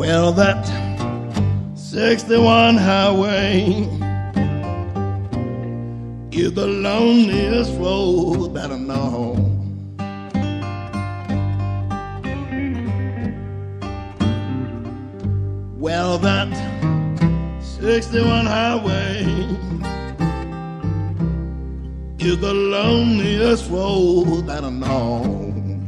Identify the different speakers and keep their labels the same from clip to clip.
Speaker 1: Well, that 61 highway is the loneliest road that I know. Well, that 61 highway is the loneliest road that I know.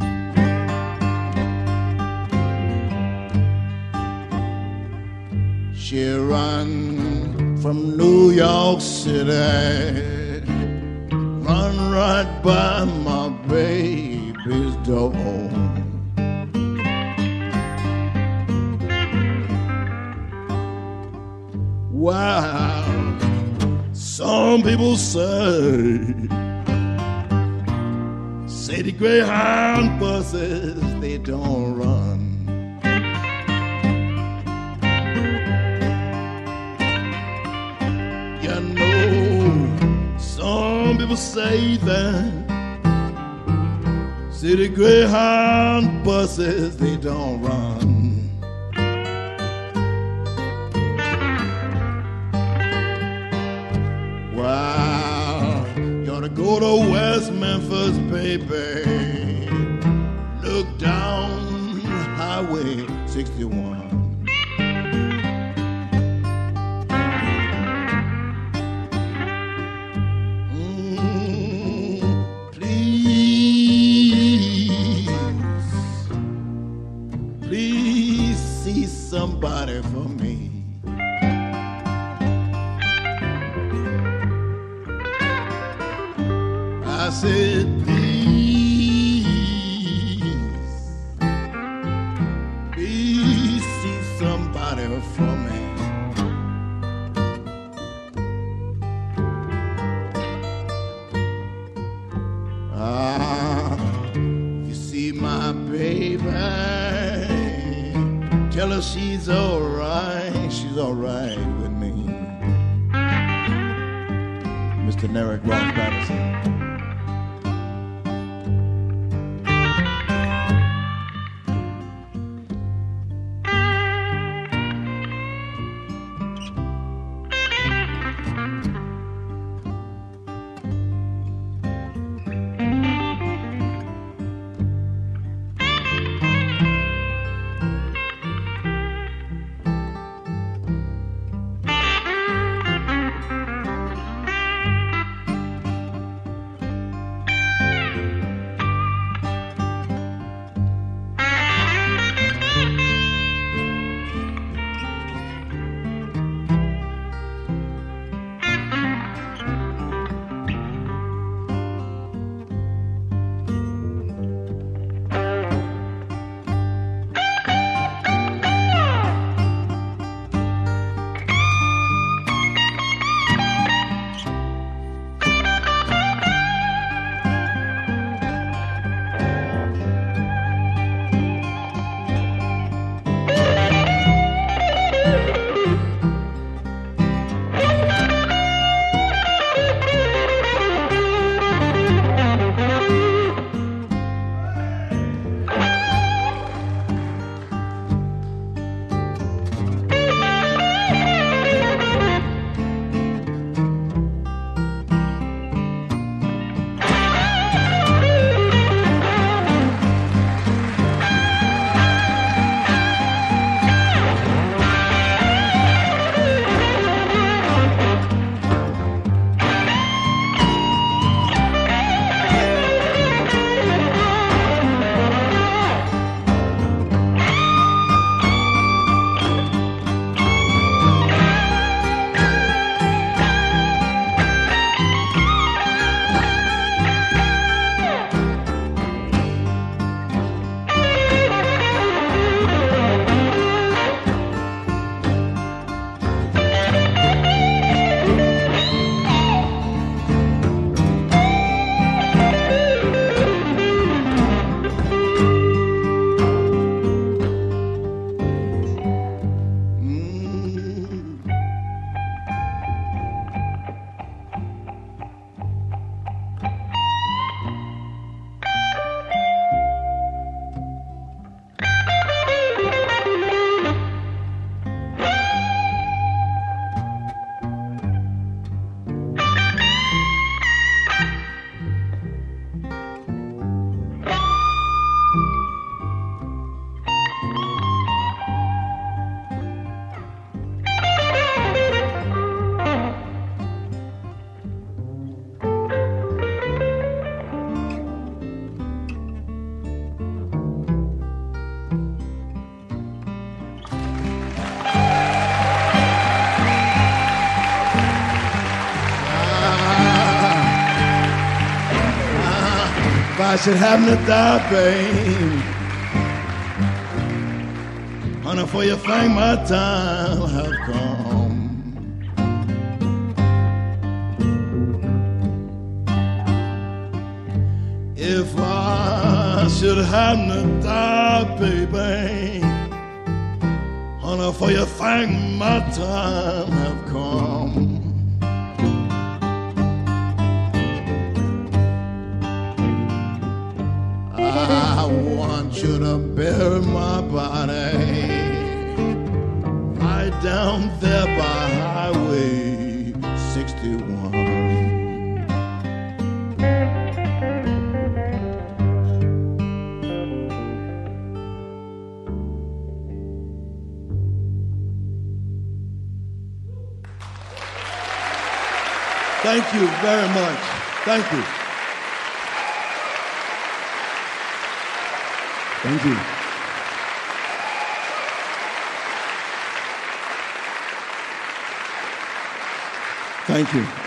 Speaker 1: She run from New York City, run right by my baby's door. Wow, some people say the Greyhound buses, they don't run. You know, some people say that the Greyhound buses, they don't run. Wow, you ought to go to West Memphis, baby. Look down Highway 61. Please see somebody for me. I said, please see somebody for me. You see my baby, tell her she's all right with me. Mr. Derek Ross Patterson. I should happen to die, babe, honey, for you think my time have come. If I should happen to die, baby, honey, for you think my time have come. I want you to bury my body right down there by Highway 61. Thank you very much. Thank you. Thank you. Thank you.